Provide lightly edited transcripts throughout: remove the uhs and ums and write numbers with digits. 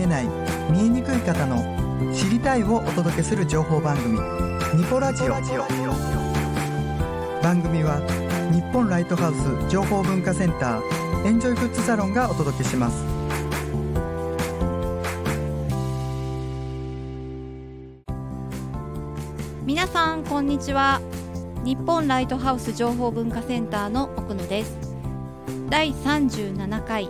えない見えにくい方の知りたいをお届けする情報番組ニポラジオ。番組は日本ライトハウス情報文化センターエンジョイグッズサロンがお届けします。 皆さんこんにちは。日本ライトハウス情報文化センターの奥野です。第37回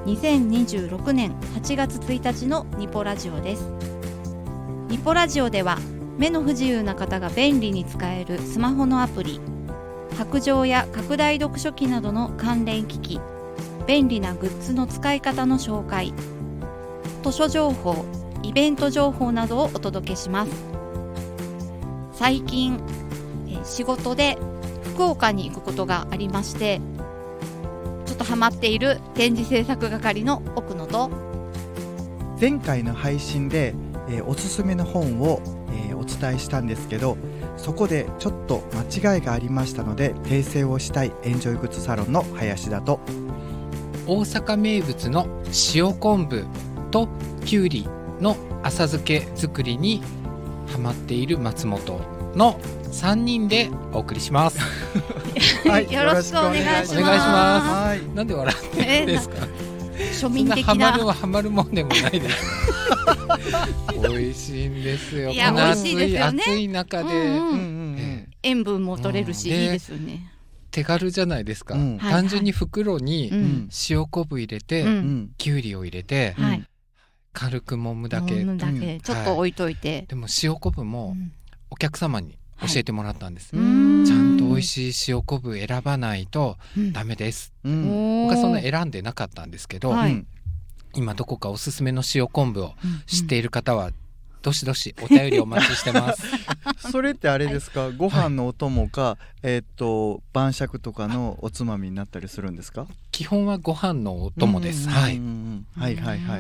2026年8月1日のニポラジオです。ニポラジオでは目の不自由な方が便利に使えるスマホのアプリ、白杖や拡大読書機などの関連機器、便利なグッズの使い方の紹介、図書情報、イベント情報などをお届けします。最近仕事で福岡に行くことがありまして、ちょっとハマっている展示制作係の奥野と、 前回の配信で、おすすめの本を、お伝えしたんですけど、そこでちょっと間違いがありましたので訂正をしたいエンジョイグッズサロンの林田と、 大阪名物の塩昆布ときゅうりの浅漬け作りにハマっている松本の3人でお送りします。 はい、 よろしくお願いします。 お願いします。 はい、 なんで笑ってるんですか？ 庶民的そんななハマるもんでもないです。美味しいんですよ。 いやこの美味しいですよね。 暑い中で、 塩分も取れるし、いいですよね。 手軽じゃないですか。 うん単純に袋に塩昆布入れて、きゅうりを入れて、軽く揉むだけ、 ちょっと置いといて、 でも塩昆布もお客様に教えてもらったんです、 ちゃちゃんと美味しい塩昆布選ばないとダメです、僕はそんな選んでなかったんですけど、今どこかおすすめの塩昆布を知っている方はどしどしお便りお待ちしてます。 それってあれですか、ご飯のお供か、晩酌とかのおつまみになったりするんですか？ 基本はご飯のお供です。はいはいはいはい。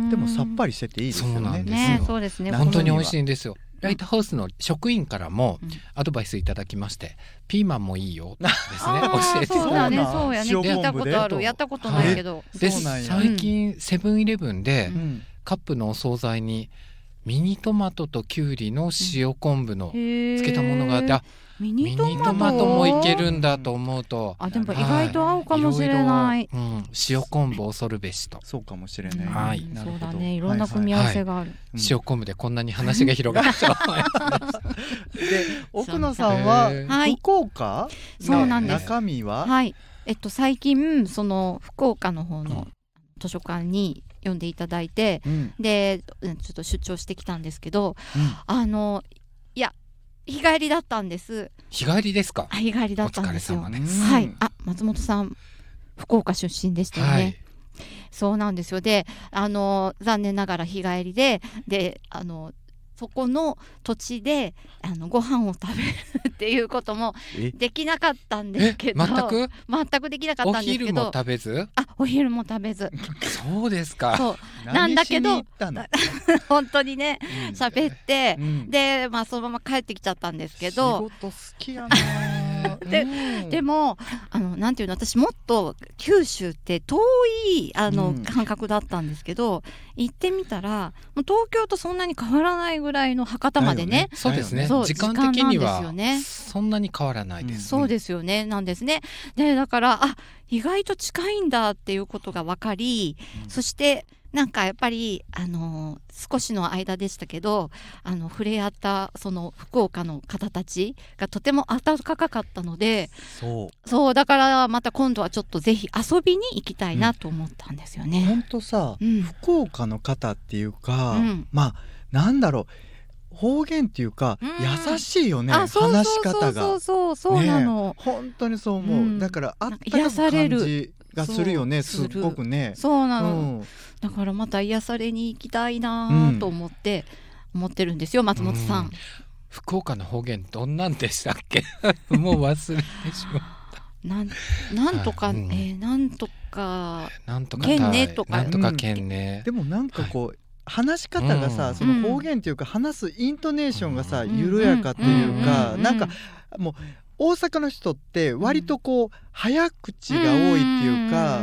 でもさっぱりしてていいですよね。 そうなんですよ。 そうですね。 本当に美味しいんですよ。ライトハウスの職員からもアドバイスいただきまして、ピーマンもいいよですね、教えていただいて。 そうやね、聞いたことある、やったことないけど。 で、最近セブンイレブンでカップのお惣菜にミニトマトとキュウリの塩昆布のつけたものがあって、ミニトマトもいけるんだと思うと、 でも意外と合うかもしれない。 塩昆布恐るべしと。 そうかもしれない。 はい、 そうだね、いろんな組み合わせがある。 塩昆布でこんなに話が広がっちゃう。 で、奥野さんは福岡の中身は、 最近その福岡の方の図書館に読んでいただいて、でちょっと出張してきたんですけど、いや日帰りだったんです。 日帰りですか？ 日帰りだったんですよ。 お疲れ様です。 はい。松本さん福岡出身でしたよね。そうなんですよ。で、残念ながら日帰りでそこの土地でご飯を食べるっていうこともできなかったんですけど、全くできなかったんですけど、 お昼も食べず？ お昼も食べず。 そうですか。 そうなんだけど本当にね喋って、でそのまま帰ってきちゃったんですけど、 仕事好きやな。 でもなんていうの、私もっと九州って遠い感覚だったんですけど、行ってみたらもう東京とそんなに変わらないぐらいの博多までね。 そうですね。時間的にはそんなに変わらないです。 そうですよね。なんですね。でだから意外と近いんだっていうことが分かり、そしてなんかやっぱり少しの間でしたけど触れ合ったその福岡の方たちがとても温かかったので、そうだからまた今度はちょっとぜひ遊びに行きたいなと思ったんですよね。 本当さ、福岡の方っていうか、なんだろう、方言っていうか、優しいよね、話し方が。 そうなの、 本当にそう思う、だからあったかく感じがするよね。すっごくね。 そうなの、だからまた癒されに行きたいなと思ってるんですよ。松本さん、 福岡の方言どんなんでしたっけ？もう忘れてしまった。 なんとかなんとかけんねとか、 なんとかけんね。 でもなんかこう話し方がさ、その方言っていうか話すイントネーションがさ、緩やかっていうか、なんかもう大阪の人って割とこう早口が多いっていうか、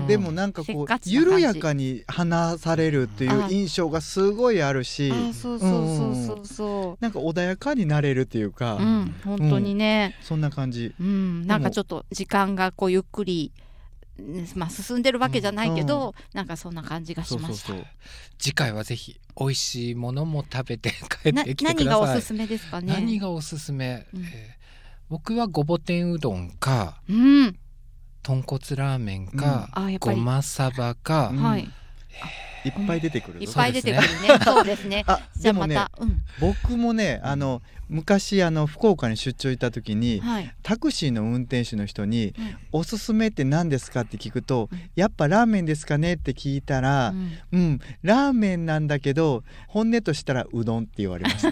でもなんかこう緩やかに話されるっていう印象がすごいあるし、 そうなんか穏やかになれるっていうか、 本当にね、 そんな感じ、 なんかちょっと時間がこうゆっくり進んでるわけじゃないけど、なんかそんな感じがしました。 次回はぜひ美味しいものも食べて帰ってきてください。 何がおすすめですかね。 何がおすすめ、僕はごぼ天うどんか、豚骨ラーメンか、ごまさばか、 いっぱい出てくる。 いっぱい出てくるね。そうですね。じゃあまた、 僕もね、昔福岡に出張行った時に、タクシーの運転手の人に、おすすめって何ですかって聞くと、やっぱラーメンですかねって聞いたら、ラーメンなんだけど本音としたらうどんって言われました。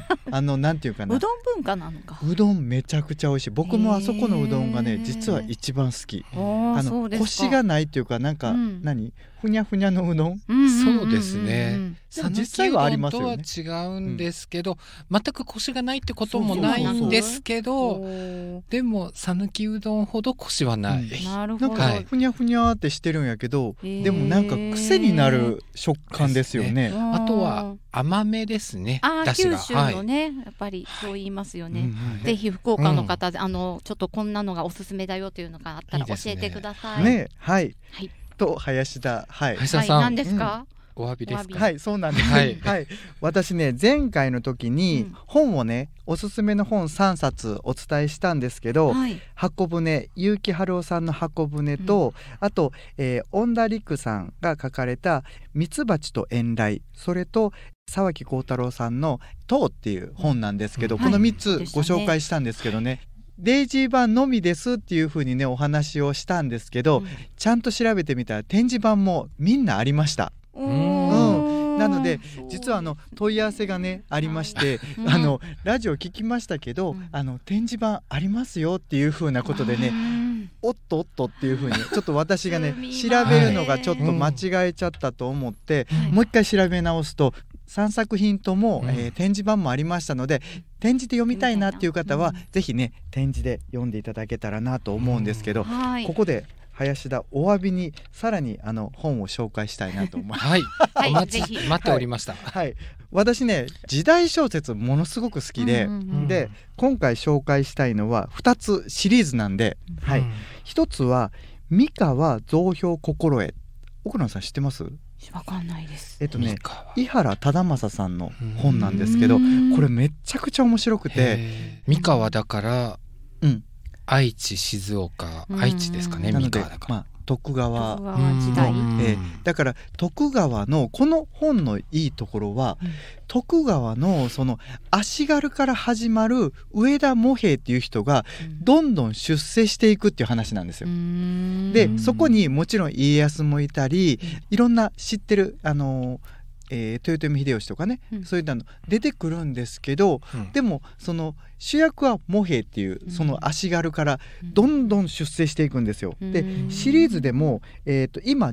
なんていうかな、 うどん文化なのか。 うどんめちゃくちゃ美味しい。僕もあそこのうどんがね、実は一番好き。コシがないっていうか、なんか、ふにゃふにゃのうどん。 そうですね。 実際はありますよね。 違うんですけど、全くコシがないってこともないんですけど、でも讃岐うどんほどコシはない。 なるほど。 なんかふにゃふにゃってしてるんやけど、でもなんか癖になる食感ですよね。 あとは甘めですね。 九州のね、やっぱりそう言いますよね。ぜひ福岡の方でちょっとこんなのがおすすめだよというのがあったら教えてください。 ね、はい。と林田、 林田さん、 何ですか？ お詫びですか？ はい、そうなんです。私ね、前回の時に本をね、おすすめの本3冊お伝えしたんですけど、箱舟、結城春夫さんの箱舟と、あと恩田陸さんが書かれたミツバチと遠雷、それと沢木幸太郎さんの塔っていう本なんですけど、この3つご紹介したんですけどね、デイジー版のみですっていう風にねお話をしたんですけど、ちゃんと調べてみたら展示版もみんなありました。なので実は問い合わせがねありまして、ラジオ聞きましたけど、展示版ありますよっていう風なことでね、おっとおっとっていう風にちょっと私がね調べるのがちょっと間違えちゃったと思って、もう一回調べ直すと3作品とも、展示版もありましたので、展示で読みたいなっていう方は、ぜひね展示で読んでいただけたらなと思うんですけど、ここで林田お詫びにさらに本を紹介したいなと思います。 待っておりました。 私ね時代小説ものすごく好きで、で今回紹介したいのは2つシリーズなんで、1つは三河増票心得。奥野さん知ってます？ わかんないです。 井原忠正さんの本なんですけど、これめちゃくちゃ面白くて、 三河だから、愛知、静岡、愛知ですかね。三河だから、 徳川時代、 だから徳川のこの本のいいところは、徳川のその足軽から始まる上田茂平っていう人がどんどん出世していくっていう話なんですよ。でそこにもちろん家康もいたり、いろんな知ってる豊臣秀吉とかね、そういったの出てくるんですけど、でもその主役は茂平っていうその足軽からどんどん出世していくんですよ。でシリーズでも、今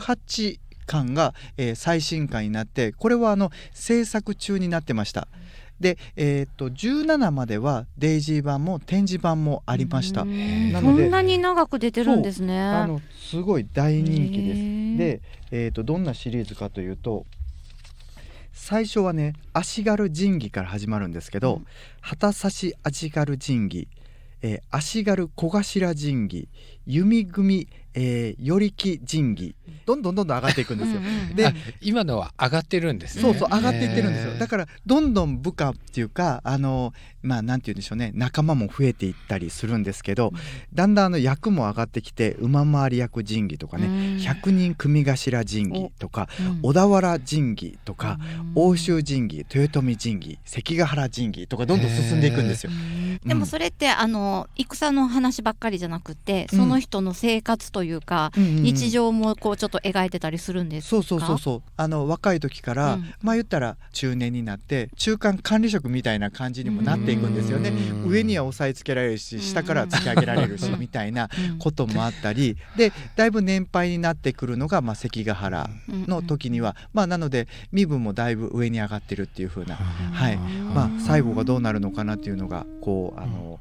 18巻が、最新巻になって、これは制作中になってました。で、17まではデイジー版も展示版もありました。なのでそんなに長く出てるんですね。 すごい大人気です。で、どんなシリーズかというと、最初はね足軽仁義から始まるんですけど、旗差し足軽仁義、足軽小頭仁義、弓組与力仁義、どんどん上がっていくんですよ。で今のは上がってるんですね。 そう上がっていってるんですよ。だからどんどん部下っていうかなんて言うんでしょうね、仲間も増えていったりするんですけど、だんだん役も上がってきて、馬回り役仁義とかね、百人組頭仁義とか、小田原仁義とか、奥州仁義、豊臣仁義、関ヶ原仁義とかどんどん進んでいくんですよ。 でもそれって戦の話ばっかりじゃなくて、その人の生活というか、日常もこうちょっと描いてたりするんですか？ そう若い時から、言ったら中年になって中間管理職みたいな感じにもなっていくんですよね。上には押さえつけられるし、下からは突き上げられるしみたいなこともあったりで、だいぶ年配になってくるのが、関ヶ原の時には、なので身分もだいぶ上に上がってるっていう風な、最後がどうなるのかなっていうのがこう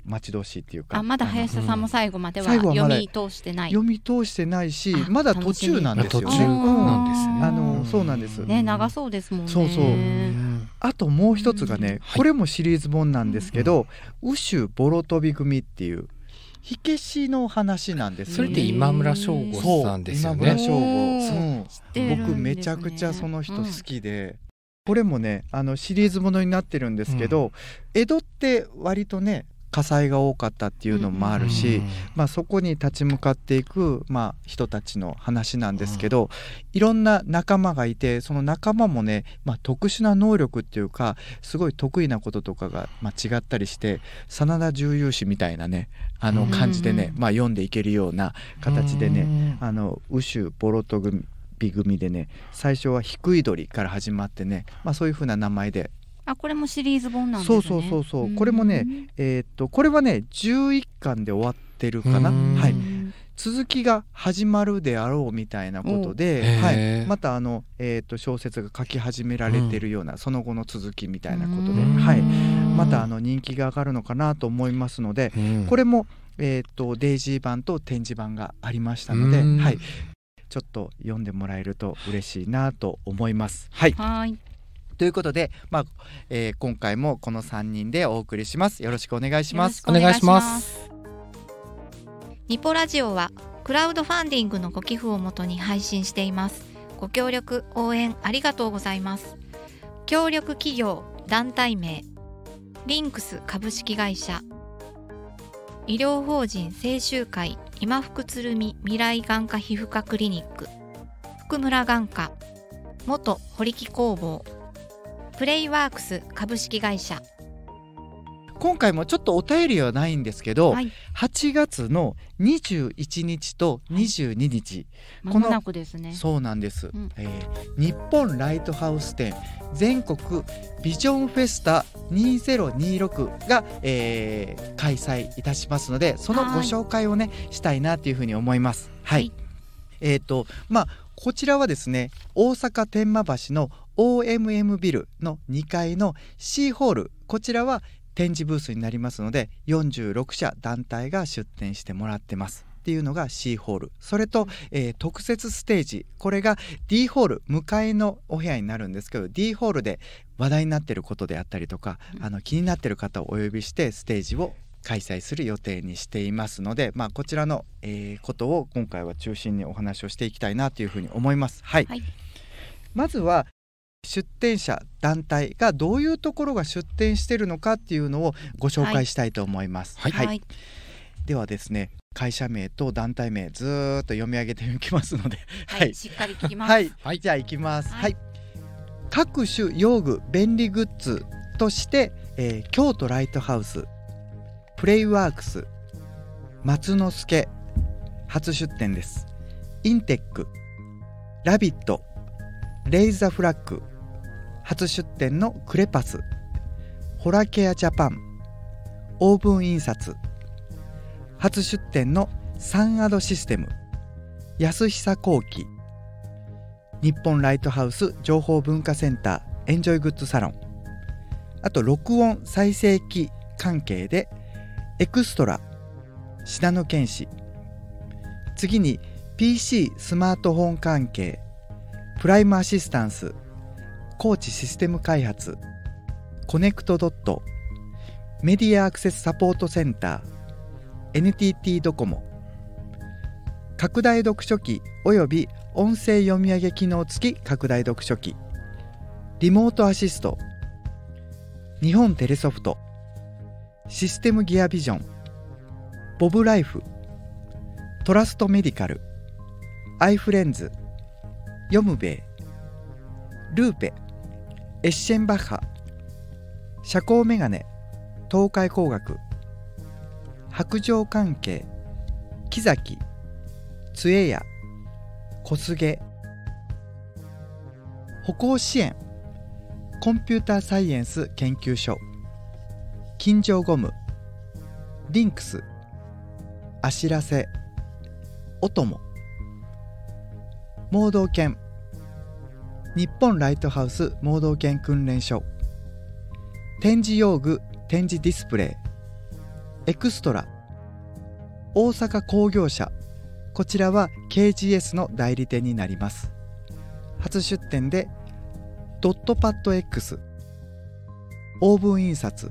待ち遠しいっていうか、 まだ林田さんも最後までは読み通してないし、まだ途中なんですよね。そうなんですね。長そうですもんね。 そうあともう一つがね、これもシリーズ本なんですけど、宇宙ボロ飛び組っていう火消しの話なんです。 それって今村翔吾さんですよね。 今村翔吾、僕めちゃくちゃその人好きで、これもねシリーズものになってるんですけど、江戸って割とね火災が多かったっていうのもあるし、そこに立ち向かっていく、人たちの話なんですけど、いろんな仲間がいて、その仲間もね、特殊な能力っていうかすごい得意なこととかが、違ったりして、真田重勇士みたいなね感じでね、読んでいけるような形でね、宇宙ボロ飛び組でね、最初は低い鳥から始まってね、そういう風な名前で、 これもシリーズ本なんですね。 そう、これもね、これはね11巻で終わってるかな。はい、続きが始まるであろうみたいなことで、また小説が書き始められてるような、その後の続きみたいなことで、また人気が上がるのかなと思いますので、これも、デイジー版と展示版がありましたので、ちょっと読んでもらえると嬉しいなと思います。ということで、今回もこの3人でお送りします。よろしくお願いします。 お願いします。 ニポラジオはクラウドファンディングのご寄付をもとに配信しています。ご協力応援ありがとうございます。協力企業団体名リンクス株式会社、医療法人清修会今福鶴見未来眼科皮膚科クリニック、福村眼科、元堀木工房、プレイワークス株式会社。 今回もちょっとお便りはないんですけど、8月の21日と22日、 間もなくですね。 そうなんです、日本ライトハウス展全国ビジョンフェスタ2026が、開催いたしますので、そのご紹介をねしたいなというふうに思います。こちらはですね、大阪天満橋の OMM ビルの2階の C ホール、こちらは展示ブースになりますので、46社団体が出展してもらってますっていうのが C ホール。それと、特設ステージ、これが D ホール、向かいのお部屋になるんですけど、 D ホールで話題になっていることであったりとか、気になっている方をお呼びしてステージを開催する予定にしていますので、こちらの、ことを今回は中心にお話をしていきたいなというふうに思います。まずは出展者団体がどういうところが出展しているのかっていうのをご紹介したいと思います。ではですね、会社名と団体名ずーっと読み上げていきますので、 しっかり聞きます。 じゃあいきます。各種用具便利グッズとして、京都ライトハウス、プレイワークス、松之助初出展です。インテック、ラビット、レイザフラッグ初出展のクレパス、ホラケアジャパン、オーブン印刷初出展のサンアドシステム、安久工機、日本ライトハウス情報文化センターエンジョイグッズサロン、あと録音再生機関係でエクストラ、信濃県市、次に PC スマートフォン関係プライムアシスタンス、高知システム開発、コネクトドット、メディアアクセスサポートセンター、NTT ドコモ、拡大読書機および音声読み上げ機能付き拡大読書機、リモートアシスト、日本テレソフト、システムギアビジョン、ボブライフ、トラストメディカル、アイフレンズ、ヨムベイ、ルーペ、エッシェンバッハ、遮光メガネ、東海工学、白状関係、木崎、杖屋、小菅、歩行支援、コンピューターサイエンス研究所、金城ゴム、リンクス、あしらせ、おとも、盲導犬、日本ライトハウス盲導犬訓練所、展示用具展示ディスプレイ、 エクストラ大阪工業社、こちらは KGS の代理店になります。初出店でドットパッド X、 オーブン印刷、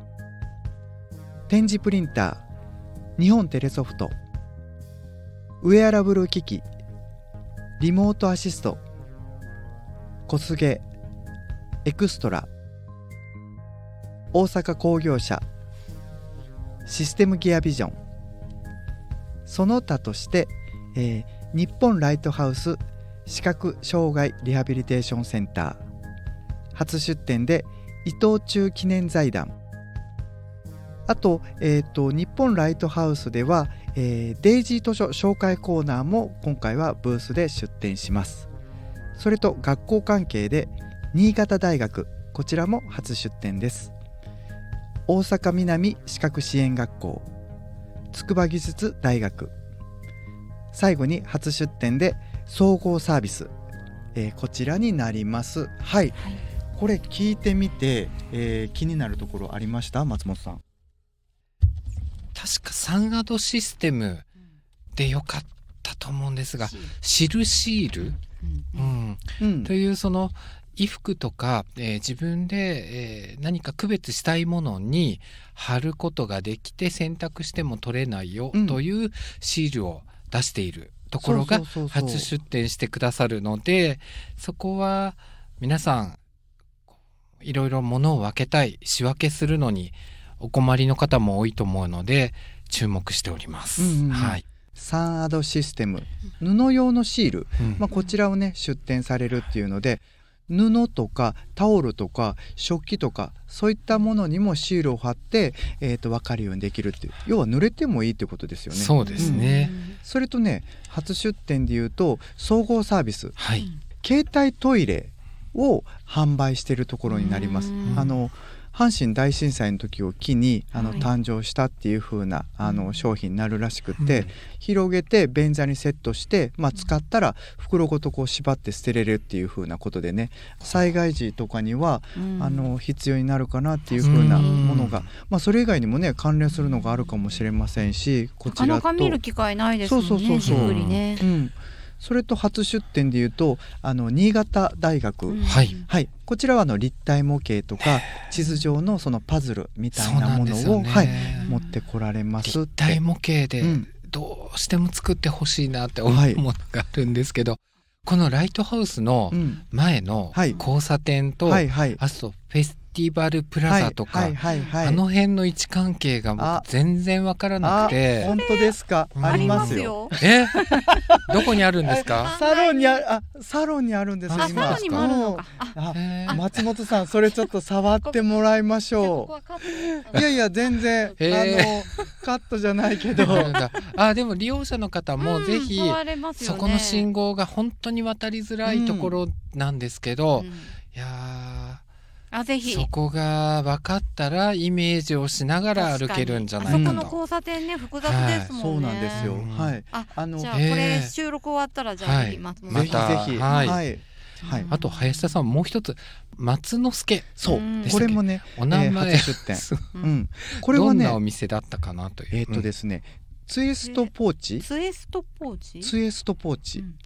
点字プリンター、日本テレソフト、ウェアラブル機器、リモートアシスト、小菅、エクストラ、大阪工業社、システムギアビジョン、その他として、日本ライトハウス視覚障害リハビリテーションセンター、初出展で伊藤忠記念財団、あと、日本ライトハウスでは、デイジー図書紹介コーナーも今回はブースで出展します。それと学校関係で新潟大学、こちらも初出展です。大阪南視覚支援学校、筑波技術大学、最後に初出展で総合サービス、こちらになります。はい、これ聞いてみて、気になるところありました？松本さん。 確かサンアドシステムでよかったと思うんですが、シルシール、というその衣服とか、自分で、何か区別したいものに貼ることができて選択しても取れないよというシールを出しているところが初出展してくださるので、そこは皆さんいろいろ物を分けたい、仕分けするのにお困りの方も多いと思うので注目しております。はい、 サンアドシステム、布用のシール、こちらをね出展されるっていうので、布とかタオルとか食器とかそういったものにもシールを貼って、分かるようにできるっていう、要は濡れてもいいってことですよね。 そうですね、 それとね、初出展でいうと総合サービス、携帯トイレを販売しているところになります。阪神大震災の時を機に誕生したっていう風な商品になるらしくて、広げて便座にセットして、使ったら袋ごとこう縛って捨てれるっていう風なことでね、災害時とかには必要になるかなっていう風なものが、それ以外にもね関連するのがあるかもしれませんし、こちらとなかなか見る機会ないですもんね。じっくりね。 それと初出展でいうと新潟大学、こちらは立体模型とか地図上のそのパズルみたいなものを、持ってこられますって。 立体模型でどうしても作ってほしいなって思うものがあるんですけど、このライトハウスの前の交差点と、あとフェスティバルプラザとか、あの辺の位置関係が僕全然わからなくて。 本当ですか？ありますよ。 どこにあるんですか？ サロンにあるんですよ。 サロンにもあるのか。 松本さん、それちょっと触ってもらいましょう。いや全然カットじゃないけどでも利用者の方もぜひ、そこの信号が本当に渡りづらいところなんですけど、いやぜひそこが分かったらイメージをしながら歩けるんじゃないかと。 そこの交差点ね、複雑ですもんね。 そうなんですよ。 じゃあこれ収録終わったらじゃあぜひまたぜひ。 あと林田さん、もう一つ松之助、 これもねお名前初出展、これはねどんなお店だったかなという。 ですね、ツエストポーチ、 ツエストポーチウエストポ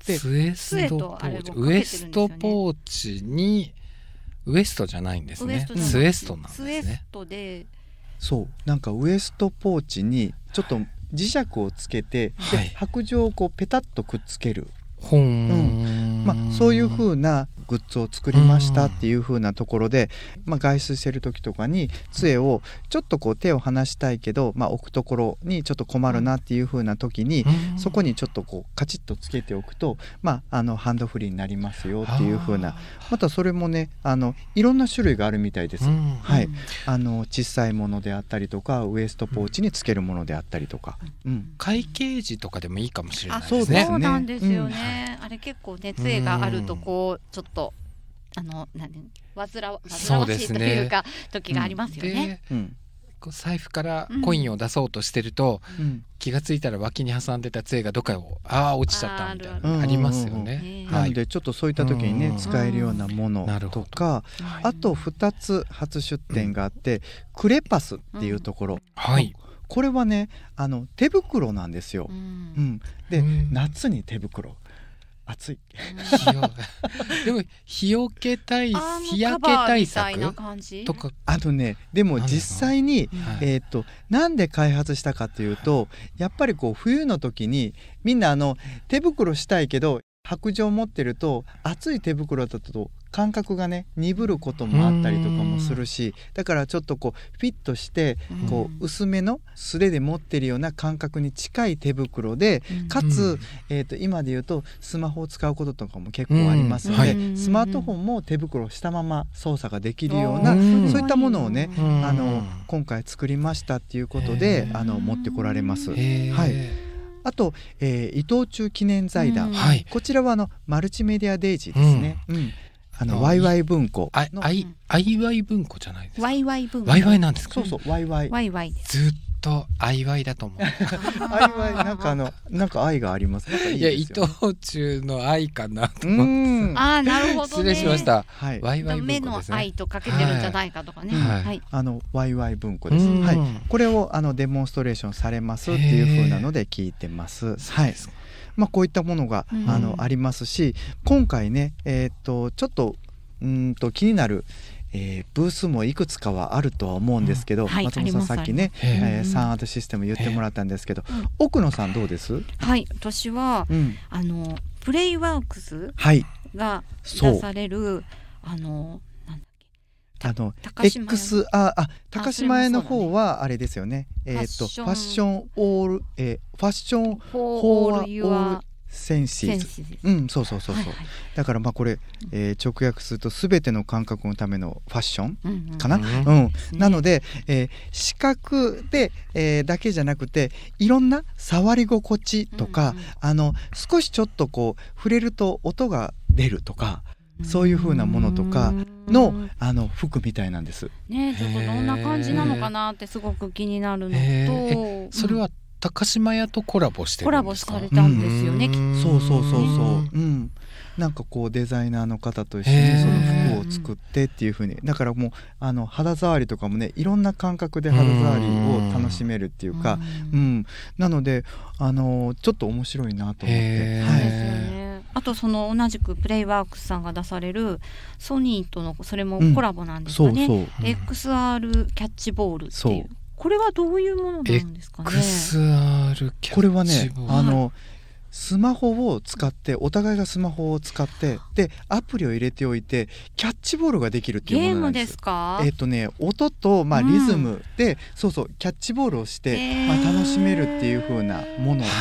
ーチにウエストじゃないんですね。ツエストなんですね。 ツエストで、 なんかウエストポーチにちょっと磁石をつけて、白状をこうペタッとくっつける、そういう風なグッズを作りましたっていう風なところで、外出してる時とかに杖をちょっとこう手を離したいけど、置くところにちょっと困るなっていう風な時に、そこにちょっとこうカチッとつけておくと、ハンドフリーになりますよっていう風な。またそれもねいろんな種類があるみたいです。小さいものであったりとか、ウエストポーチにつけるものであったりとか、 会計時とかでもいいかもしれないですね。 そうなんですよね。あれ結構ね、杖があるとこうちょっと煩わしいというか時がありますよね。 財布からコインを出そうとしてると、気がついたら脇に挟んでた杖がどっかを落ちちゃったみたいなありますよね。 なのでちょっとそういった時にね使えるようなものとか、あと2つ初出展があって、クレパスっていうところ、 これはね手袋なんですよ、で、夏に手袋暑いでも日焼け対策とかでも実際に、なんで開発したかというと、やっぱりこう冬の時にみんな手袋したいけど白杖持ってると暑い手袋だと感覚がね鈍ることもあったりとかもするし、だからちょっとこうフィットしてこう薄めの素手で持ってるような感覚に近い手袋で、かつ、今で言うとスマホを使うこととかも結構ありますので、スマートフォンも手袋をしたまま操作ができるような、そういったものをね今回作りましたっていうことで持ってこられます。あと、伊藤忠記念財団、こちらはマルチメディアデイジーですね、ワイワイ文庫のアイワイ文庫じゃないですか。 ワイワイ文庫。 ワイワイなんですか。 そうワイワイ。 ワイワイです。 ずっとアイワイだと思う。 アイワイなんか愛があります。 いや伊藤忠の愛かなと思って。 なるほどね。 失礼しました。 ワイワイ文庫ですね。目の愛とかけてるんじゃないかとかね。 ワイワイ文庫です。これをデモンストレーションされますっていう風なので聞いてます。こういったものがありますし、今回ねちょっと気になるブースもいくつかはあるとは思うんですけど、松本さんさっきねサンアートシステム言ってもらったんですけど、奥野さんどうです？ 私はプレイワークスが出される高島屋の方はあれですよね、ファッションオールファッションホールユアセンシーズ、そうだからこれ、直訳するとすべての感覚のためのファッションかな、なので、視覚で、だけじゃなくていろんな触り心地とか、少しちょっとこう触れると音が出るとか、そういう風なものとかの服みたいなんですね。ちょっとどんな感じなのかなってすごく気になるのと、 それは高島屋とコラボしてるんですか？ コラボされたんですよね。 そうなんかこうデザイナーの方と一緒にその服を作ってっていう風に、だからもう肌触りとかもねいろんな感覚で肌触りを楽しめるっていうか、なのでちょっと面白いなと思って。 あと同じくプレイワークスさんが出されるソニーとのそれもコラボなんですかね、XR キャッチボールっていう、これはどういうものなんですかね。 XR キャッチボール、 これはねスマホを使って、お互いがスマホを使ってでアプリを入れておいてキャッチボールができるっていうものなんです。 ゲームか？ です音とリズムで、キャッチボールをして、楽しめるっていう風なものです。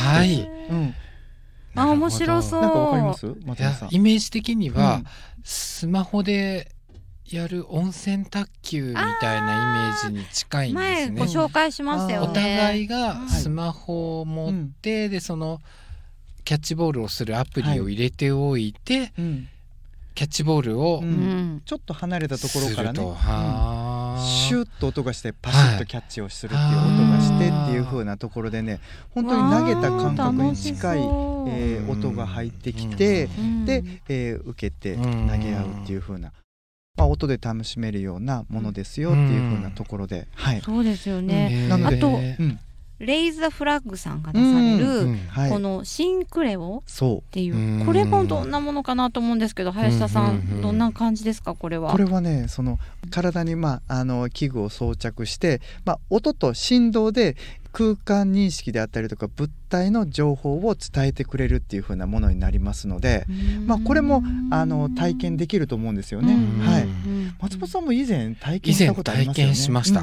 面白そう。 なんかわかります？松本さん。 イメージ的には、スマホでやる温泉卓球みたいなイメージに近いんですね。 前ご紹介しましたよね。 お互いがスマホを持って、でそのキャッチボールをするアプリを入れておいて、キャッチボールを、 ちょっと離れたところからね、シュッと音がしてパシッとキャッチをするっていう音がしてっていう風なところでね、本当に投げた感覚に近い音が入ってきて、で受けて投げ合うっていう風な、音で楽しめるようなものですよっていう風なところで、 そうですよね。 なのであとレイザーフラッグさんが出されるこのシンクレオっていう、これもどんなものかなと思うんですけど、林田さんどんな感じですか？これはね、その体に器具を装着して、音と振動で空間認識であったりとか物体の情報を伝えてくれるっていう風なものになりますので、これも体験できると思うんですよね。松本さんも以前体験したことありますよね。 以前体験しました。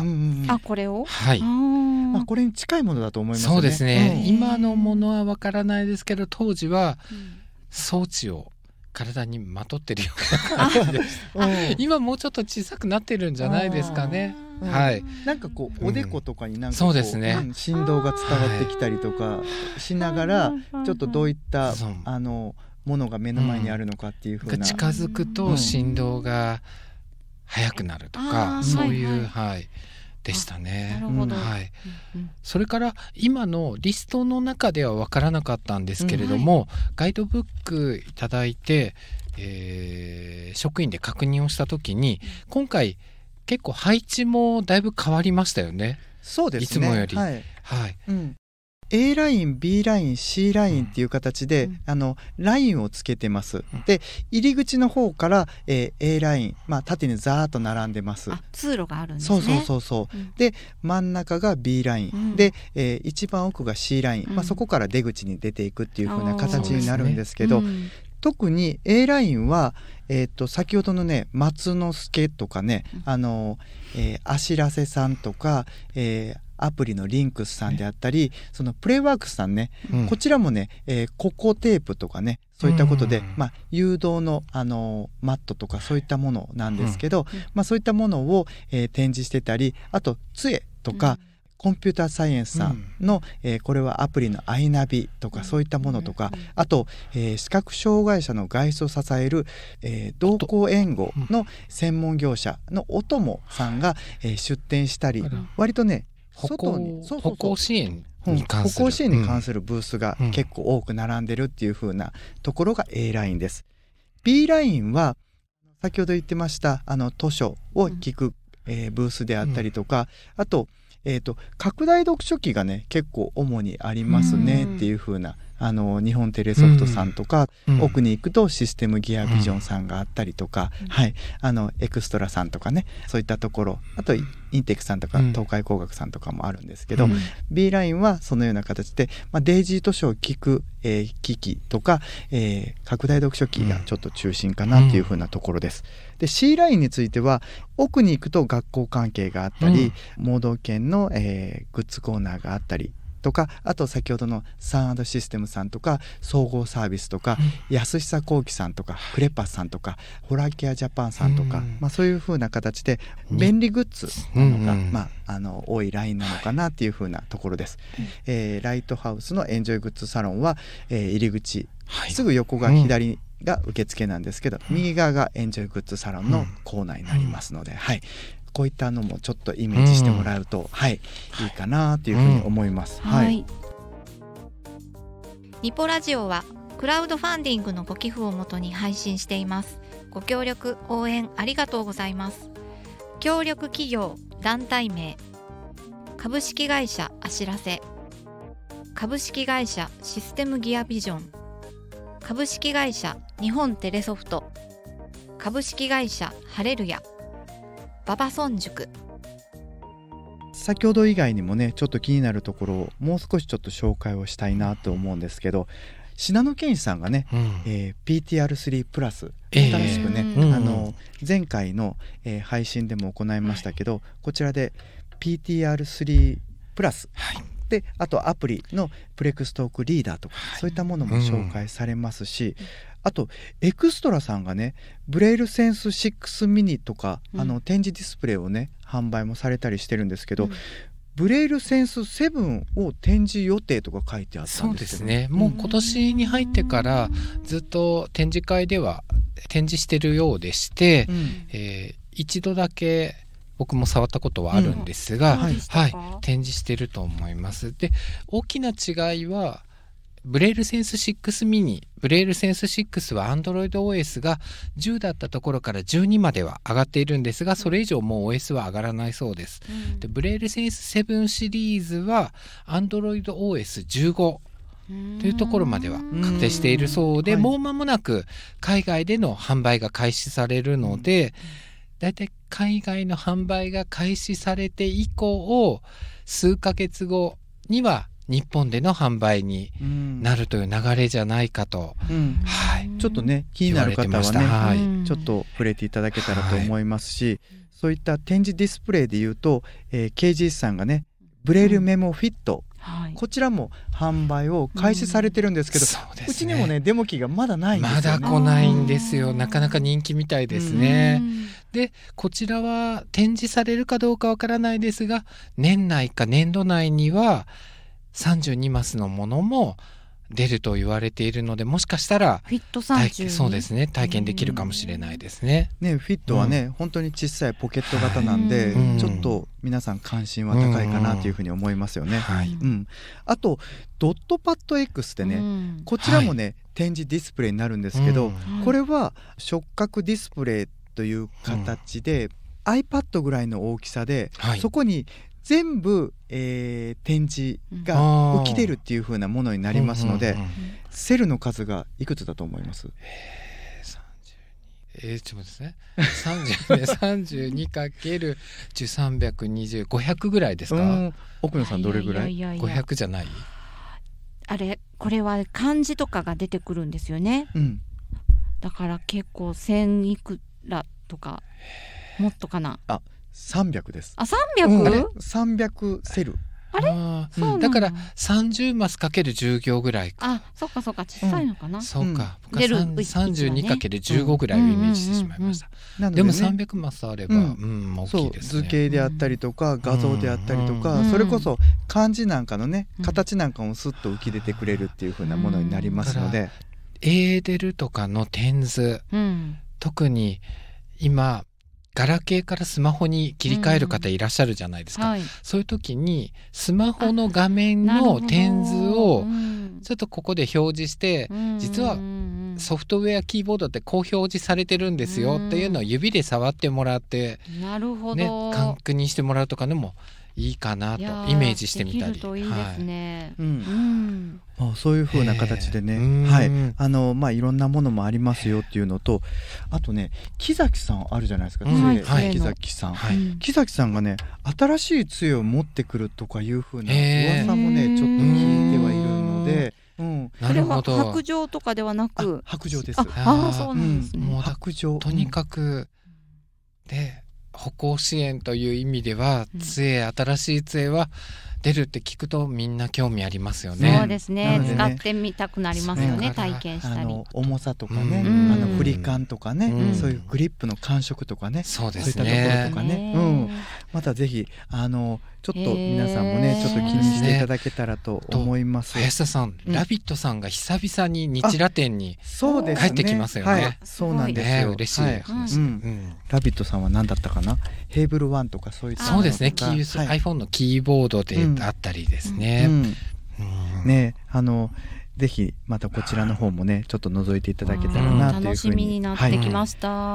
これをこれに近いものだと思いますね。 そうですね、今のものはわからないですけど、当時は装置を体にまとってるような感じでした今もうちょっと小さくなってるんじゃないですかね。 なんかこうおでことかになんかそうですね、 振動が伝わってきたりとかしながら、ちょっとどういったものが目の前にあるのかっていう風な、 近づくと振動が速くなるとか、そういうでしたね。 なるほど。 それから今のリストの中では分からなかったんですけれども、ガイドブックいただいて、職員で確認をしたときに、今回結構配置もだいぶ変わりましたよね。 そうですね。 いつもより、 はい、 A ライン B ライン C ラインっていう形で、ラインをつけてます。で入り口の方から、A ライン、縦にザーッと並んでます。 通路があるんですね。 そう、で真ん中が B ライン、で、一番奥が C ライン、そこから出口に出ていくっていう風な形になるんですけど、特に A ラインは、先ほどのね松之助とかね、あしらせさんとか、アプリのリンクスさんであったり、そのプレイワークスさんね、こちらもね、ココテープとかね、そういったことで、誘導の、マットとかそういったものなんですけど、そういったものを、展示してたり、あと杖とか、コンピューターサイエンスさんの、これはアプリのアイナビとかそういったものとか、あと、視覚障害者の外出を支える、同行援護の専門業者のおともさんが、出展したり、割とね外に歩行支援に関するブースが結構多く並んでるっていう風なところが A ラインです。 B ラインは先ほど言ってました図書を聞く、ブースであったりとか、あと拡大読書機がね結構主にありますねっていう風な日本テレソフトさんとか、奥に行くとシステムギアビジョンさんがあったりとか、エクストラさんとかね、そういったところ、あとインテックさんとか東海工学さんとかもあるんですけど、B ラインはそのような形で、デイジー図書を聞く、機器とか、拡大読書機がちょっと中心かなっていう風なところです。で C ラインについては奥に行くと学校関係があったり、盲導犬の、グッズコーナーがあったりとか、あと先ほどのサン&システムさんとか総合サービスとか、安久工機さんとかクレパスさんとかホラーケアジャパンさんとか、そういう風な形で便利グッズなのが、多いラインなのかなっていう風なところです。ライトハウスのエンジョイグッズサロンは、入り口、すぐ横が左が受付なんですけど、右側がエンジョイグッズサロンのコーナーになりますので、こういったのもちょっとイメージしてもらうと、いいかなというふうに思います。 ニポラジオはクラウドファンディングのご寄付をもとに配信しています。ご協力応援ありがとうございます。協力企業団体名、株式会社あしらせ、株式会社システムギアビジョン、株式会社日本テレソフト、株式会社ハレルヤ、馬場村塾。 先ほど以外にもねちょっと気になるところをもう少しちょっと紹介をしたいなと思うんですけど、信濃健一さんがね、PTR3 プラス新しくね、前回の、配信でも行いましたけど、こちらで PTR3 プラス、であとアプリのプレクストークリーダーとか、そういったものも紹介されますし、あとエクストラさんがねブレイルセンス6ミニとか、展示ディスプレイをね販売もされたりしてるんですけど、ブレイルセンス7を展示予定とか書いてあったんですよね。 そうですね、もう今年に入ってからずっと展示会では展示してるようでして、一度だけ僕も触ったことはあるんですが、展示してると思います。で大きな違いはブレイルセンス6ミニ、ブレイルセンス6は Android OS が10だったところから12までは上がっているんですが、それ以上もう OS は上がらないそうです。でブレイルセンス7シリーズは Android OS15 というところまでは確定しているそうで、もう間もなく海外での販売が開始されるので、だいたい海外の販売が開始されて以降数ヶ月後には日本での販売になるという流れじゃないかと、 ちょっとね気になる方はね、ちょっと触れていただけたらと思いますし、そういった展示ディスプレイでいうと、KGS さんがねブレイルメモフィット、こちらも販売を開始されてるんですけど、うちにもねデモ機がまだないんですよね。 まだ来ないんですよ。なかなか人気みたいですね。でこちらは展示されるかどうかわからないですが、年内か年度内には32マスのものも出ると言われているので、もしかしたらフィット32、 そうですね、体験できるかもしれないですね。 フィットはね、本当に小さいポケット型なんで、ちょっと皆さん関心は高いかなというふうに思いますよね。あとドットパッド X でね、こちらもね、展示ディスプレイになるんですけど、これは触覚ディスプレイという形で、iPad ぐらいの大きさで、そこに全部、展示が浮き出るっていう風なものになりますので、セルの数がいくつだと思います？ ちょっと待ってですね。32×1320、500ぐらいですか？ 奥野さんどれぐらい ？500じゃない？ これは漢字とかが出てくるんですよね。だから結構1000いくらとかもっとかな。 300です。 300？300 セル。 だから30マスかける10行ぐらいか。 そっか小さいのかな。 そうか。32×15ぐらいをイメージしてしまいました。でも300マスあれば大きいですね。 図形であったりとか画像であったりとか、それこそ漢字なんかのね形なんかもスッと浮き出てくれるっていう風なものになりますので、 エーデルとかの点図、特に今ガラケーからスマホに切り替える方いらっしゃるじゃないですか。そういう時にスマホの画面の点図をちょっとここで表示して、実はソフトウェアキーボードってこう表示されてるんですよっていうのを指で触ってもらって、確認してもらうとかでもいいかなとイメージしてみたり。 できるといいですね。 そういう風な形でね、いろんなものもありますよっていうのと、あとね木崎さんあるじゃないですか。木崎さん、木崎さんがね新しい杖を持ってくるとかいう風な噂もねちょっと聞いてはいるので、 それは白状とかではなく。 白状です。 そうなんですね。 もう白状とにかくで歩行支援という意味では新しい杖は出るって聞くとみんな興味ありますよね。 そうですね。使ってみたくなりますよね。体験したり。 重さとかね、振り感とかね、そういうグリップの感触とかね、 そういったところとかね、またぜひちょっと皆さんもねちょっと気にしていただけたらと思います。 林田さん、ラビットさんが久々に日ラ店に帰ってきますよね。 そうなんですよ。 嬉しい話。 ラビットさんは何だったかな、ヘーブルワンとかそういった。 そうですね。iPhone のキーボードであったりですね。 ぜひまたこちらの方もねちょっと覗いていただけたらなというふうに。 楽しみになってきました。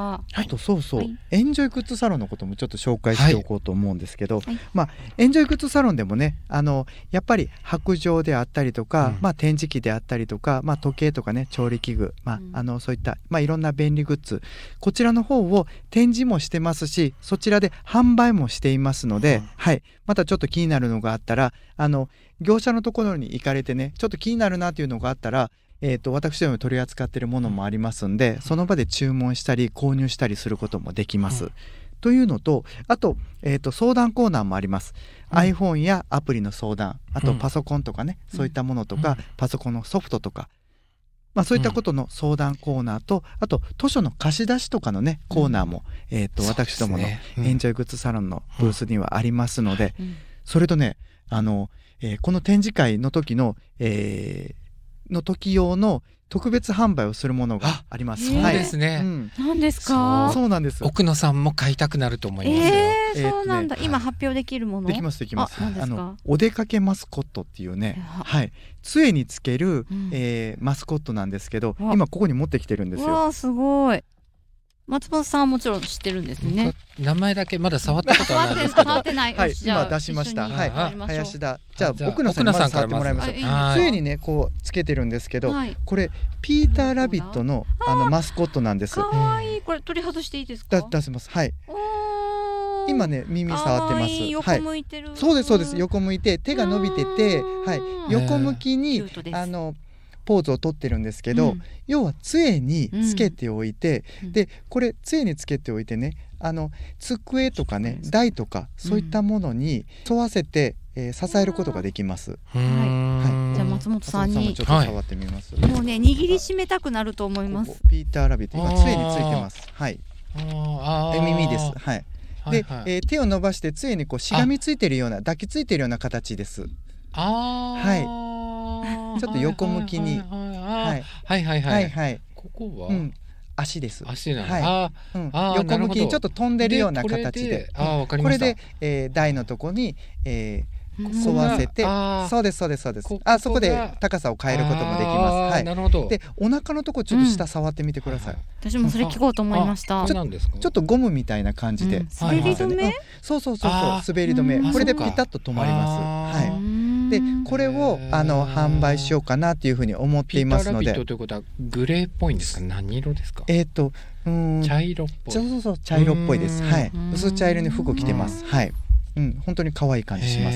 あとエンジョイグッズサロンのこともちょっと紹介しておこうと思うんですけど、エンジョイグッズサロンでもねやっぱり白状であったりとか、展示機であったりとか、時計とかね調理器具、そういったいろんな便利グッズ、こちらの方を展示もしてますし、そちらで販売もしていますので、またちょっと気になるのがあったら業者のところに行かれてねちょっと気になるなというのがあったら、私ども取り扱っているものもありますんで、その場で注文したり購入したりすることもできます。というのと、あと、相談コーナーもあります。iPhone やアプリの相談、あとパソコンとかね、そういったものとか、パソコンのソフトとか、そういったことの相談コーナーと、あと図書の貸し出しとかのねコーナーも、私どものエンジョイグッズサロンのブースにはありますので、それとねこの展示会の時の、時用の特別販売をするものがあります。 そうですね。 何ですか？ そうなんです。 奥野さんも買いたくなると思いますよ。 そうなんだ。今発表できるもの？ できますできます。 何ですか？ お出かけマスコットっていうね、杖につけるマスコットなんですけど、今ここに持ってきてるんですよ。 わあ、すごい。松本さんはもちろん知ってるんですね。 名前だけまだ触ったことはないんですけど。 触ってない。 今出しました。林田。じゃあ奥野さんに触ってもらいましょう。杖にねこうつけてるんですけど、これピーターラビットのマスコットなんです。 かわいい。これ取り外していいですか？ 出せます。今ね耳触ってます。 横向いてる。 そうですそうです。横向いて手が伸びてて、横向きにポーズをとってるんですけど、要は杖につけておいて、でこれ杖につけておいてね机とかね台とかそういったものに沿わせて、支えることができます。じゃあ松本さんにちょっと触ってみます。 もうね握りしめたくなると思います。 ピーターラビット今杖についてます。耳です。で、手を伸ばして杖にこうしがみついてるような抱きついてるような形です。ちょっと横向きに、 ここは、 足です。 足なん横向きにちょっと飛んでるような形で、これで台のとこに沿わせて、そうですそうですそうです。そこで高さを変えることもできます。はい。 なるほど。 でお腹のとこちょっと下触ってみてください。 私もそれ聞こうと思いました。 ちょっとゴムみたいな感じで、 滑り止め？ そう滑り止め。これでピタッと止まります。はい。でこれを販売しようかなっていうふうに思っていますので。 ピーターラビットということはグレーっぽいんですか？何色ですか？ 茶色っぽい。 そう茶色っぽいです。はい。薄茶色に服着てます。はい。本当に可愛い感じします。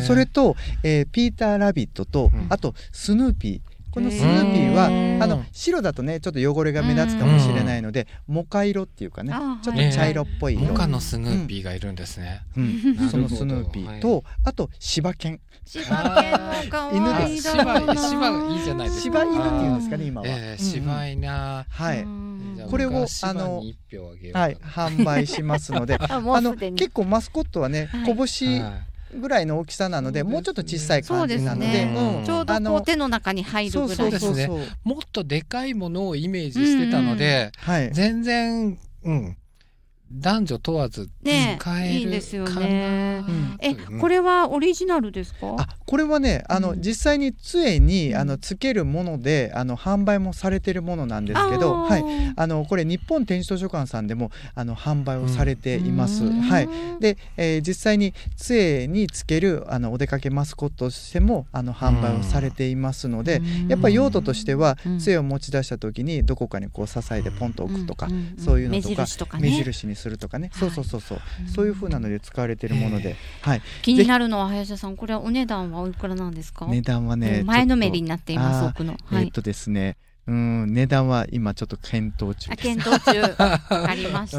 それと、ピーターラビットと、あとスヌーピー。このスヌーピーは白だとねちょっと汚れが目立つかもしれないので、モカ色っていうかねちょっと茶色っぽい色、 モカのスヌーピーがいるんですね。 そのスヌーピーと、あと柴犬。 柴犬も可愛いだろうな。 柴いいじゃないですか。 柴犬っていうんですかね今は。 柴犬。はい。 これを販売しますので、結構マスコットはね拳ぐらいの大きさなので、もうちょっと小さい感じなので、 ちょうど手の中に入るぐらいですね。もっとでかいものをイメージしてたので、全然男女問わず使えるかな。 いいですよね。これはオリジナルですか？ これはね実際に杖につけるもので販売もされてるものなんですけど、これ日本展示図書館さんでも販売をされています。で実際に杖につけるお出かけマスコットとしても販売をされていますので、やっぱり用途としては杖を持ち出した時にどこかにこう支えてポンと置くとか、そういうのとか目印にするとかね、そういう風なので使われているもので、 気になるのは林田さん、これはお値段はおいくらなんですか？ 値段はね前のめりになっています。奥のですね、値段は今ちょっと検討中です。 検討中。わかりました。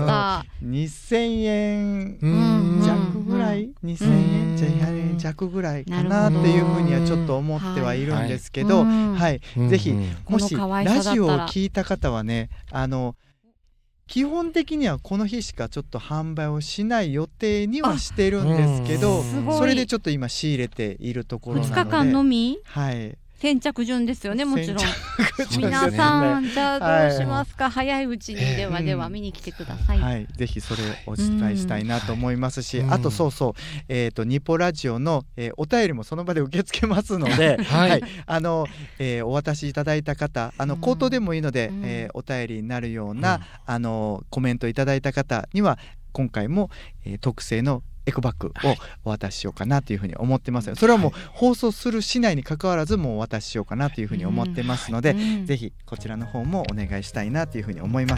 2000円弱ぐらい、2000円弱ぐらいかなっていうふうにはちょっと思ってはいるんですけど、ぜひもしラジオを聞いた方はね、基本的にはこの日しかちょっと販売をしない予定にはしてるんですけど、それでちょっと今仕入れているところなので、 2日間のみ？ はい。 先着順ですよね、もちろん。皆さんじゃあどうしますか？早いうちにでは見に来てください。 ぜひそれをお伝えしたいなと思いますし、あとニポラジオのお便りもその場で受け付けますので、お渡しいただいた方、口頭でもいいのでお便りになるようなコメントいただいた方には今回も特製のエコバッグをお渡ししようかなというふうに思ってます。それはもう放送するしないに関わらずもうお渡ししようかなというふうに思ってますので、ぜひこちらの方もお願いしたいなというふうに思います。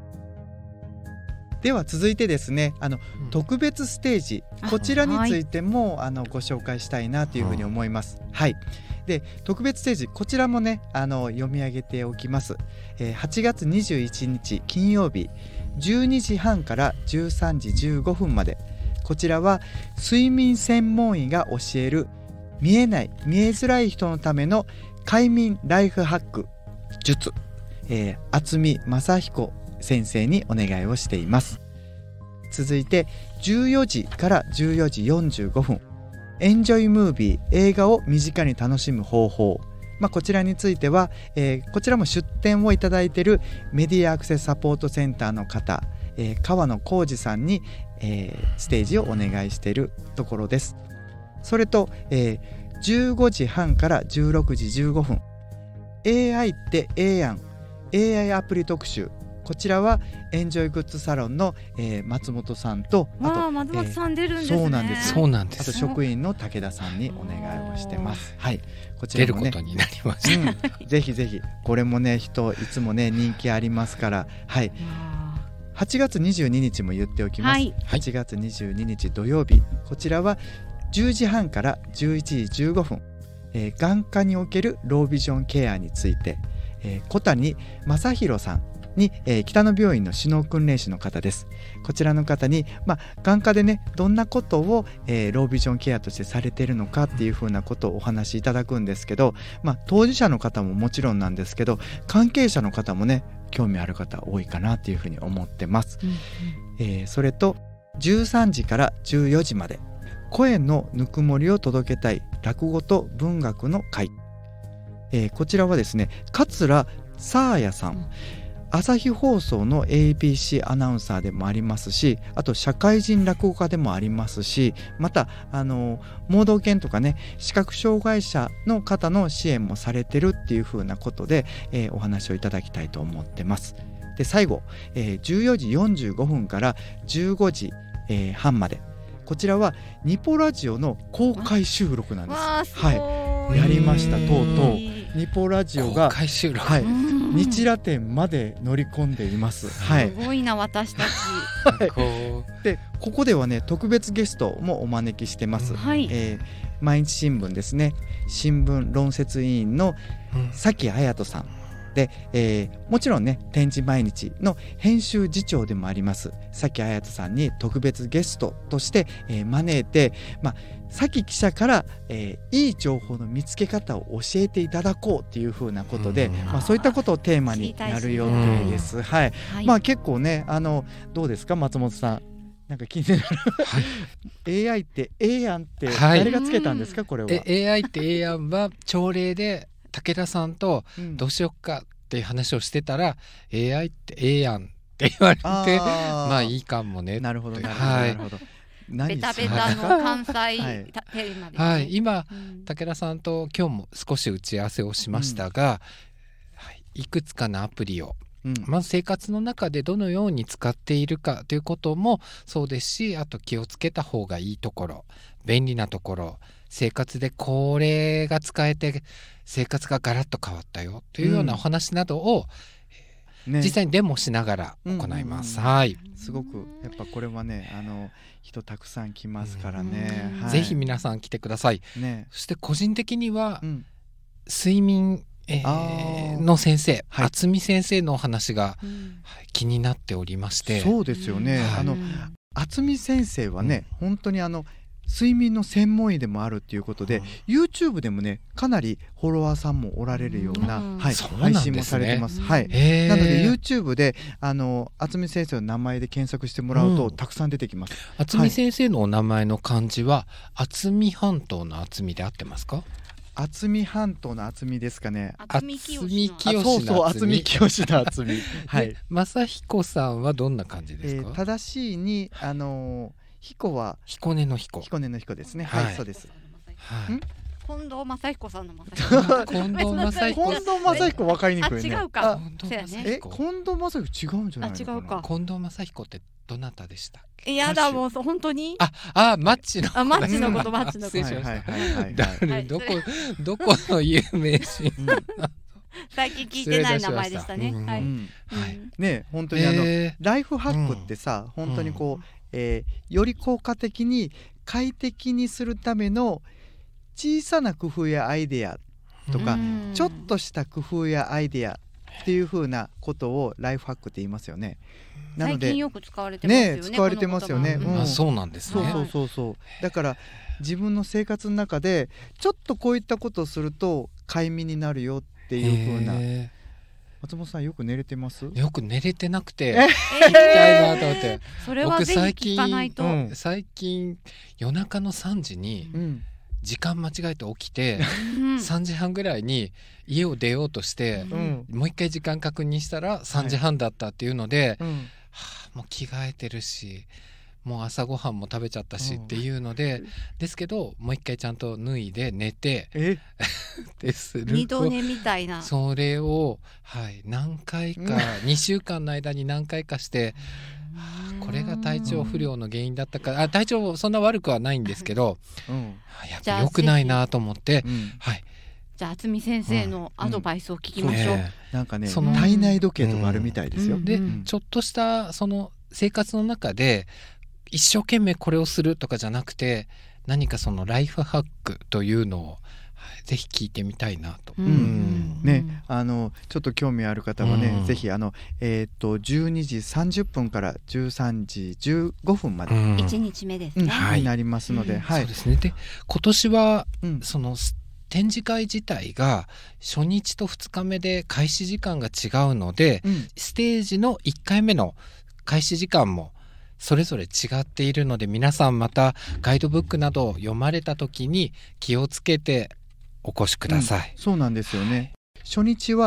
では続いてですね、特別ステージ、こちらについてもご紹介したいなというふうに思います。で特別ステージ、こちらもね読み上げておきます。8月21日金曜日12時半から13時15分まで、こちらは睡眠専門医が教える見えない見えづらい人のための快眠ライフハック術、渥美正彦先生にお願いをしています。続いて14時から14時45分、エンジョイムービー、映画を身近に楽しむ方法、こちらについては、こちらも出展をいただいているメディアアクセスサポートセンターの方、川野浩二さんに、ステージをお願いしているところです。それと、15時半から16時15分 AI ってええやん AI アプリ特集、こちらはエンジョイグッズサロンの、松本さんと、あと松本さん出るんですね。 そうなんです。 あと職員の武田さんにお願いをしてます。こちらもね出ることになりました。 ぜひぜひ、これもねいつもね人気ありますから、8月22日も言っておきます。8月22日土曜日、こちらは10時半から11時15分、眼科におけるロービジョンケアについて、小谷正弘さんに、北野病院の首脳訓練士の方です。こちらの方に、眼科でねどんなことを、ロービジョンケアとしてされているのかっていうふうなことをお話しいただくんですけど、当事者の方ももちろんなんですけど、関係者の方もね興味ある方多いかなというふうに思ってます。それと13時から14時まで、声のぬくもりを届けたい落語と文学の会、こちらはですね桂沙彩さん、 朝日放送の ABC アナウンサーでもありますし、あと社会人落語家でもありますし、また盲導犬とかね、視覚障害者の方の支援もされてるっていうふうなことで、お話をいただきたいと思ってます。で最後、14時45分から15時、半まで、こちらはニポラジオの公開収録なんです。はい、やりました。とうとうニポラジオが公開収録、 はい、日良店まで乗り込んでいます。はい、 すごいな私たち。 でここではね、特別ゲストもお招きしてます。 はい、 毎日新聞ですね、新聞論説委員の崎彩人さんで、もちろんね、点字毎日の編集次長でもあります崎彩人さんに特別ゲストとして、招いて、崎記者から、いい情報の見つけ方を教えていただこうっていうふうなことで、そういったことをテーマになる予定です。はい、結構ね、どうですか松本さん、なんか気になる、はい、AI ってええやんって誰がつけたんですか、これは。 AI ってええやんは朝礼で武田さんとどうしよっかっていう話をしてたら、AI ってええやんって言われて、まあいいかもね。 なるほどなるほど。 ベタベタの関西テーマですね。 はい、今、武田さんと今日も少し打ち合わせをしましたが、いくつかのアプリをまず生活の中でどのように使っているかということもそうですし、あと気をつけた方がいいところ、便利なところ、生活でこれが使えて生活がガラッと変わったよというようなお話などを、実際にデモしながら行います。はい、 すごくやっぱこれはね、人たくさん来ますからね、 ぜひ皆さん来てください。そして個人的には、睡眠の先生、渥美先生のお話が、気になっておりまして。 そうですよね、渥美先生はね、本当に睡眠の専門医でもあるっていうことで、YouTube でもねかなりフォロワーさんもおられるような、配信もされてます。はい、なので YouTube で渥美先生の名前で検索してもらうと、たくさん出てきます。 渥美先生のお名前の漢字は渥美半島の渥美で合ってますか？ 渥美半島の渥美ですかね。 渥美清そう渥美清の渥美。はい。 正彦さんはどんな感じですか？ 正しいに彦は彦根の彦ですね。はい、そうです。 近藤正彦さんの正彦。 近藤正彦分かりにくいね。 違うか。 近藤正彦違うんじゃないのかな。 違うか。 近藤正彦ってどなたでしたっけ？ いやだ、もう本当に。 マッチのこと。 マッチのこと。 どこの有名人？ 最近聞いてない名前でしたね。はい。 ね、本当にライフハックってさ、本当にこう。より効果的に快適にするための小さな工夫やアイデアとか、ちょっとした工夫やアイデアっていう風なことをライフハックって言いますよね。 なので最近よく使われてますよね。 使われてますよね。 そうなんですね。 そうだから自分の生活の中でちょっとこういったことをすると快眠になるよっていう風な。松本さんよく寝れてます？ よく寝れてなくて行きたいなと思って。 それはぜひ聞かないと。 最近夜中の3時に時間間違えて起きて、3時半ぐらいに家を出ようとして、もう一回時間確認したら3時半だったっていうので、もう着替えてるしもう朝ごはんも食べちゃったしっていうので、ですけどもう一回ちゃんと脱いで寝てですると、 二度寝みたいな、 それを、何回か2週間の間に何回かしてこれが体調不良の原因だったか、体調そんな悪くはないんですけど、やっぱ良くないなと思って、 じゃあ渥美先生のアドバイスを聞きましょう。 なんかね、体内時計とかあるみたいですよ。 でちょっとしたその生活の中で一生懸命これをするとかじゃなくて、何かそのライフハックというのをぜひ聞いてみたいなと。 ね、ちょっと興味ある方はね、ぜひ12時30分から13時15分まで 1日目ですね、 になりますので、 そうですね。で今年はその展示会自体が初日と2日目で開始時間が違うので、ステージの1回目の開始時間もそれぞれ違っているので、皆さんまたガイドブックなどを読まれた時に気をつけてお越しください。 そうなんですよね。初日は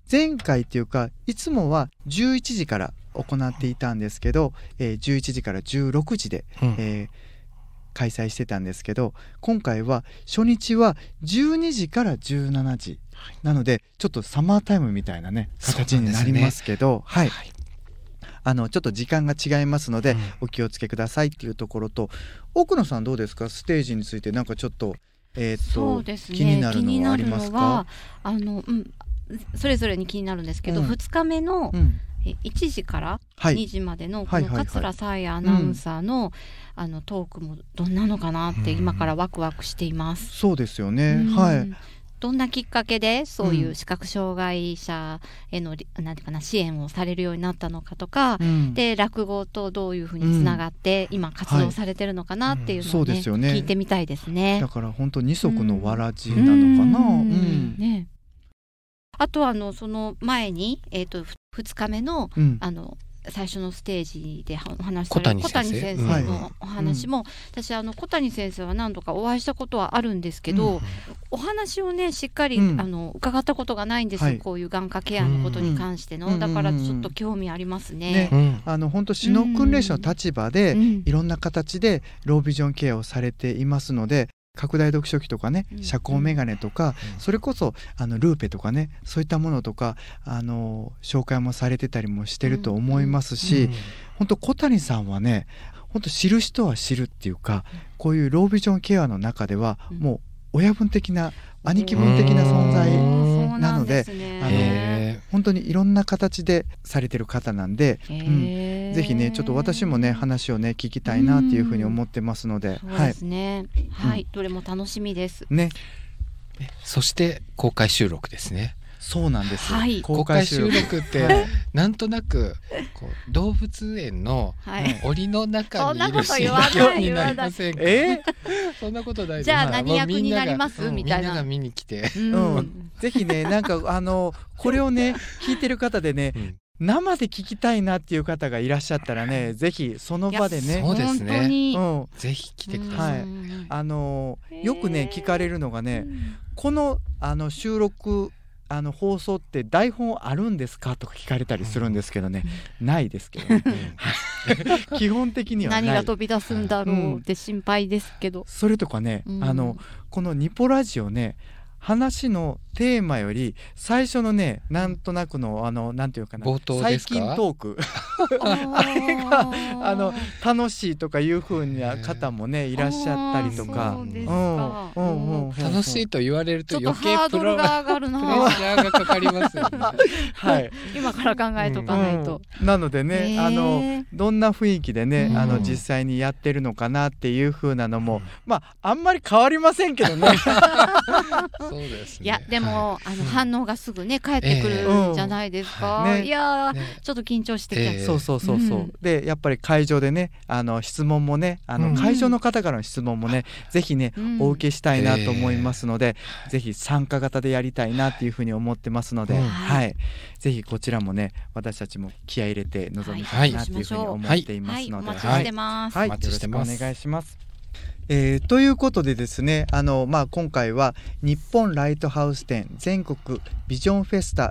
前回っていうかいつもは11時から行っていたんですけど、11時から16時で、開催してたんですけど、今回は初日は12時から17時なのでちょっとサマータイムみたいなね形になりますけど、はい、ちょっと時間が違いますので、お気をつけくださいっていうところと、奥野さんどうですか、ステージについてなんかちょっと、 そうですね、 気になるのはありますか？ それぞれに気になるんですけど、2日目の、1時から2時までのこの桂沙耶アナウンサーの、トークもどんなのかなって今からワクワクしています。 そうですよね、はい。 どんなきっかけでそういう視覚障害者への、なんていうかな、支援をされるようになったのかとか、で落語とどういうふうにつながって今活動されてるのかなっていうのを、ね聞いてみたいですね。 だから本当二足のわらじなのかな。 ね、あとその前に、2日目の、最初のステージでお話しされる小谷先生のお話も、私小谷先生は何度かお会いしたことはあるんですけど、お話をねしっかり、伺ったことがないんです、こういう眼科ケアのことに関しての、だからちょっと興味ありますね。 本当指導訓練士の立場で、いろんな形でロービジョンケアをされていますので、拡大読書器とかね、遮光メガネとか、それこそルーペとかね、そういったものとか紹介もされてたりもしてると思いますし、本当小谷さんはね、本当知る人は知るっていうか、こういうロービジョンケアの中ではもう親分的な、兄貴分的な存在なので、本当にいろんな形でされてる方なんで、ぜひねちょっと私もね話をね聞きたいなっていうふうに思ってますので、 そうですね、どれも楽しみですね。 そして公開収録ですね。 そうなんです、 公開収録ってなんとなくこう動物園の檻の中にいるシーンになりませんか？そんなことないです。 じゃあ何役になりますみたいな。 みんなが見に来て、 ぜひねなんかこれをね聞いてる方でね、生で聞きたいなっていう方がいらっしゃったらね、ぜひその場でね、 そうですね、ぜひ来てください。 よくね聞かれるのがね、この収録放送って台本あるんですかとか聞かれたりするんですけどね、ないですけど、ね基本的にはない。 何が飛び出すんだろうって心配ですけど、 それとかね、このニポラジオね、話のテーマより最初のね、なんとなくのなんていうかな、 冒頭ですか、 最近トークあれが楽しいとかいう風な方もねいらっしゃったりとか、 楽しいと言われると余計ハードルが上がるな、 プレッシャーがかかりますよね。 はい、 今から考えとかないと、 なのでね、どんな雰囲気でね、実際にやってるのかなっていう風なのも、あんまり変わりませんけどね。 そうですね。 いやでも、反応がすぐね返ってくるんじゃないですか。いやちょっと緊張してきちゃう。 そうでやっぱり会場でね質問もね会場の方からの質問もね、ぜひねお受けしたいなと思いますので、ぜひ参加型でやりたいなっていうふうに思ってますので、ぜひこちらもね私たちも気合い入れて臨みたいなっていうふうに思っていますので、 お待ちしてます。 よろしくお願いします。ということでですね、今回は日本ライトハウス展全国ビジョンフェスタ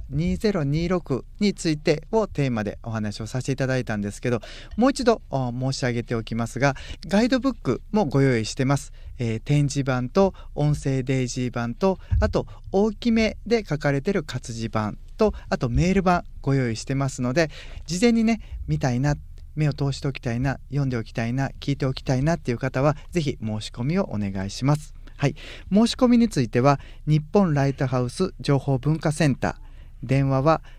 2026についてをテーマでお話をさせていただいたんですけど、もう一度申し上げておきますが、ガイドブックもご用意してます。展示版と音声デイジー版と、あと大きめで書かれてる活字版と、あとメール版ご用意してますので、事前にね見たいな、目を通しておきたいな、読んでおきたいな、聞いておきたいなっていう方はぜひ申し込みをお願いします。申し込みについては日本ライトハウス情報文化センター、電話は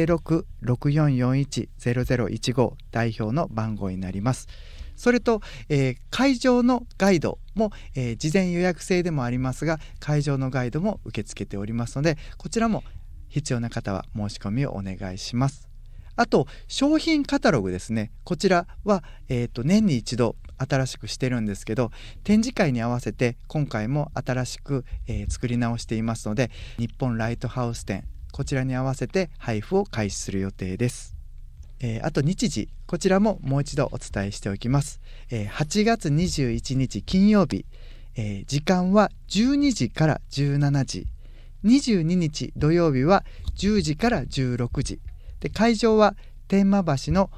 0664410015 代表の番号になります。それと、会場のガイドも、事前予約制でもありますが、会場のガイドも受け付けておりますので、こちらも必要な方は申し込みをお願いします。あと商品カタログですね、こちらは、年に一度新しくしてるんですけど、展示会に合わせて今回も新しく、作り直していますので、日本ライトハウス展、こちらに合わせて配布を開始する予定です。あと日時、こちらももう一度お伝えしておきます。8月21日金曜日、時間は12時から17時、 22日土曜日は10時から16時で、会場は天満橋の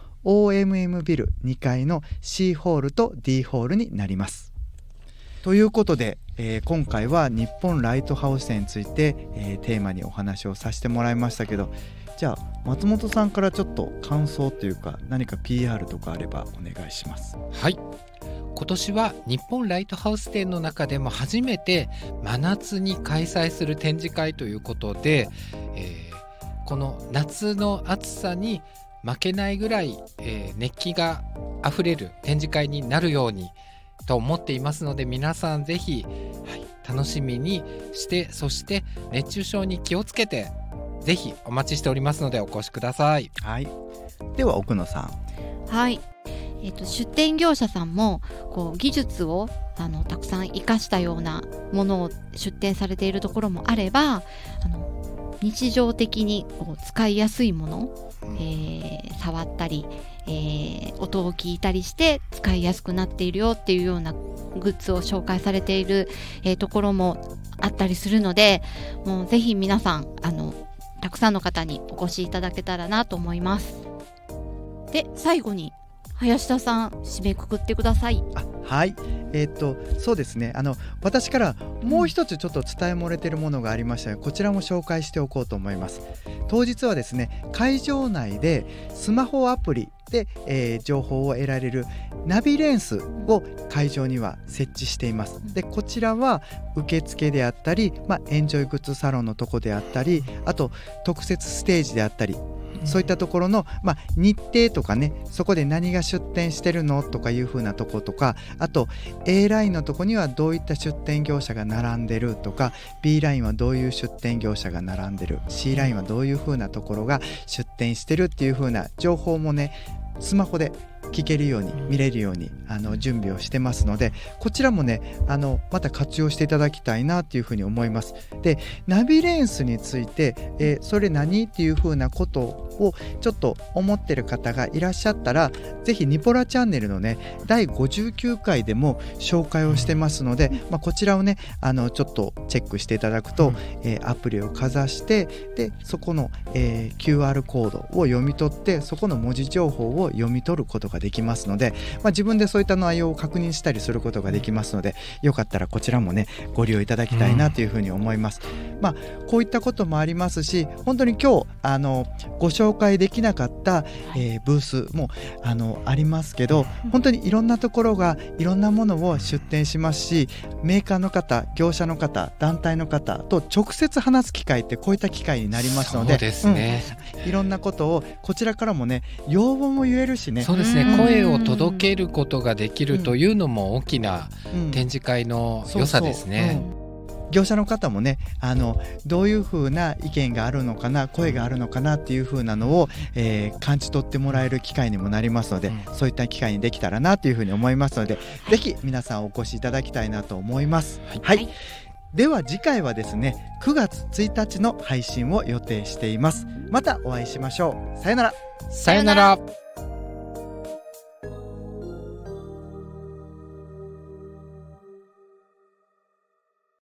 OMM ビル2階の C ホールと D ホールになります。ということで、今回は日本ライトハウス展について、テーマにお話をさせてもらいましたけど、じゃあ松本さんからちょっと感想というか何か PR とかあればお願いします。 はい、今年は日本ライトハウス展の中でも初めて真夏に開催する展示会ということで、この夏の暑さに負けないぐらい、熱気があふれる展示会になるようにと思っていますので、皆さんぜひ、楽しみにして、そして熱中症に気をつけてぜひお待ちしておりますのでお越しください。 はい、では奥野さん。 はい、出展業者さんもこう技術をたくさん生かしたようなものを出展されているところもあれば、日常的にこう使いやすいもの、触ったり、音を聞いたりして使いやすくなっているよっていうようなグッズを紹介されている、ところもあったりするので、もうぜひ皆さんたくさんの方にお越しいただけたらなと思います。で、最後に林田さん締めくくってください。 はい、そうですね、私からもう一つちょっと伝え漏れているものがありましたので、こちらも紹介しておこうと思います。当日はですね、会場内でスマホアプリで、情報を得られるナビレンスを会場には設置しています。で、こちらは受付であったり、エンジョイグッズサロンのとこであったり、あと特設ステージであったり、そういったところの、日程とかね、そこで何が出店してるのとかいう風なとことか、あと A ラインのとこにはどういった出店業者が並んでるとか、 B ラインはどういう出店業者が並んでる、 C ラインはどういう風なところが出店してるっていう風な情報もね、スマホで聞けるように見れるように準備をしてますので、こちらもねまた活用していただきたいなというふうに思います。で、ナビレンスについて、それ何っていうふうなことをちょっと思ってる方がいらっしゃったら、ぜひニポラチャンネルのね第59回でも紹介をしてますので、こちらをねちょっとチェックしていただくと、アプリをかざして、でそこの、QR コードを読み取って、そこの文字情報を読み取ることができますので、自分でそういった内容を確認したりすることができますので、よかったらこちらもねご利用いただきたいなというふうに思います。こういったこともありますし、本当に今日ご紹介できなかった、ブースもありますけど、本当にいろんなところがいろんなものを出展しますし、メーカーの方、業者の方、団体の方と直接話す機会ってこういった機会になりますので、 そうですね、 いろんなことをこちらからもね要望も言えるしね、 そうですね、声を届けることができるというのも大きな展示会の良さですね。 業者の方もねどういうふうな意見があるのかな、声があるのかなっていうふうなのを、感じ取ってもらえる機会にもなりますので、そういった機会にできたらなというふうに思いますので、ぜひ皆さんお越しいただきたいなと思います。はい、では次回はですね9月1日の配信を予定しています。またお会いしましょう。さよなら。 さよなら。